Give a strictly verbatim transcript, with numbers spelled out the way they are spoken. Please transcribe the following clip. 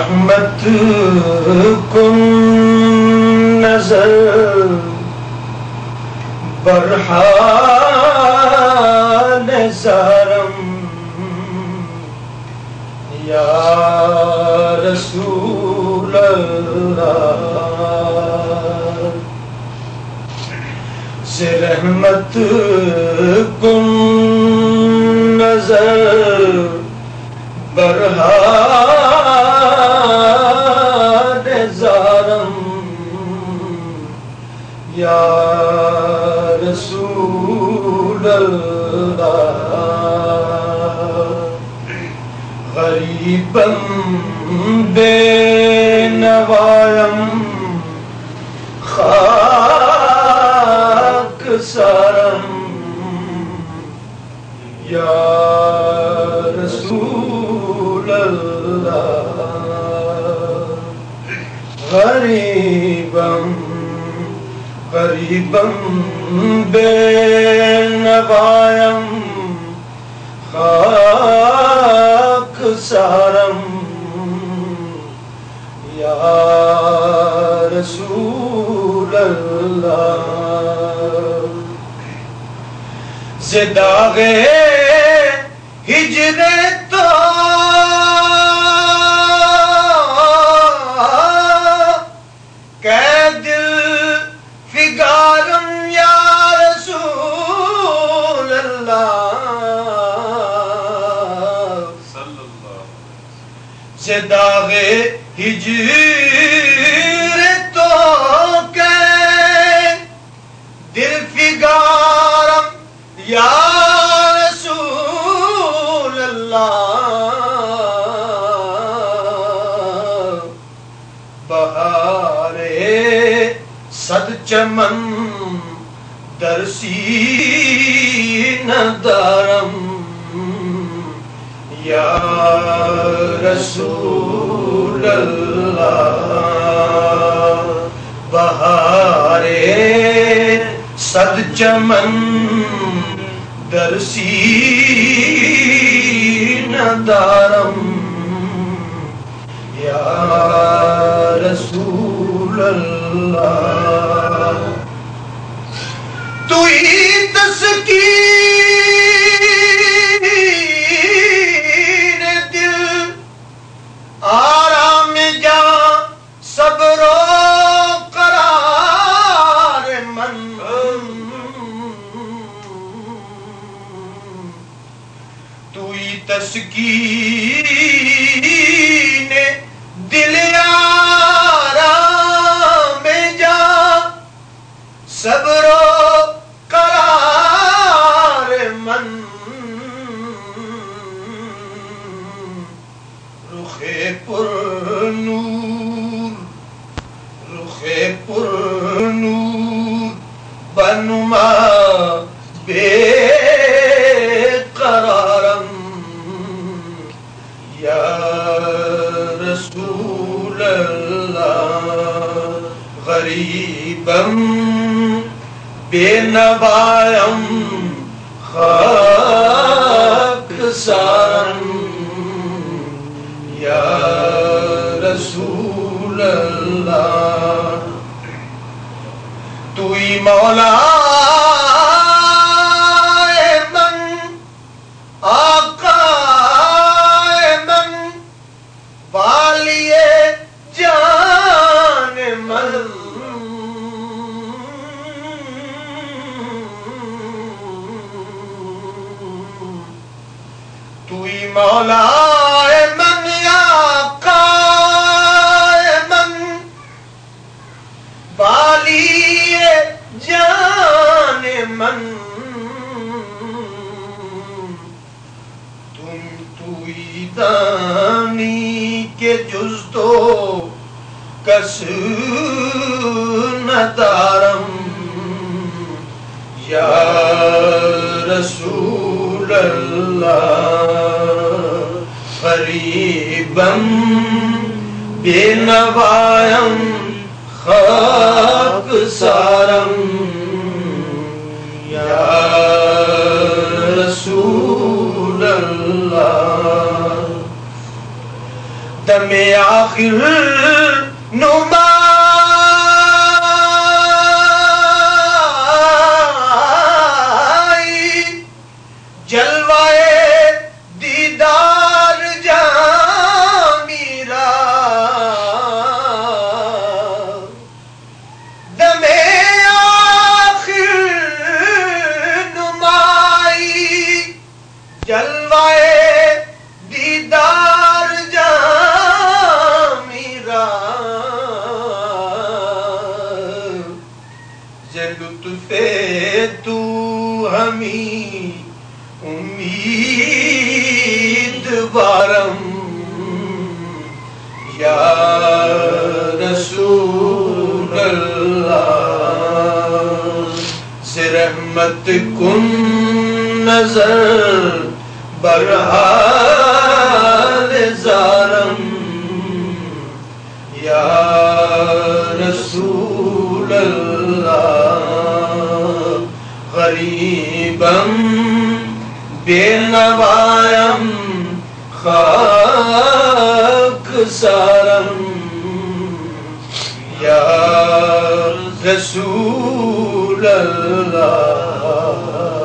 رحمت کن نظر برحال زارم یا رسول اللہ سے رحمت کن نظر برحال زارم یا رسول اللہ غریبم بے نوایم خاک سارم یا رسول اللہ غریبم غریبم بے نوایم خاک سارم یا رسول اللہ زداغ ہجر تو کہ دل فگارم یا رسول اللہ زداغ ہجر تو کہ دل فگارم یا رسول اللہ بہار صد چمن در سینہ دارم یا رسول اللہ بہار صد چمن در سینہ دارم یا رسول اللہ تو ہی تسکین دل آرام جاں صبر و قرار من تو ہی تسکین دل آرام جاں صبر و قرار من رخ پر نور رخ پر نور بنما بے قرارم یا رسول اللہ غریبم بے نوایم خاک سارم یا رسول اللہ تو ہی مولا من آقا من والی جان من تو ہی مولا من آقا من والی جان من تم تو ہی دانی کے جز تو کس نہ دارم یا رسول اللہ غریبم بے نوایم خاک سارم یا رسول اللہ دم دم آخر نمائی جلوائے دیدار جہاں میرا دم آخر نمائی جلوائے دیدار جہاں میرا ز لطف تو ہمیں امید بارم یا رسول اللہ ز رحمت کن نظر برحال زارم یا رسول اللہ غریبم بے نوایم خاک سارم یا رسول اللہ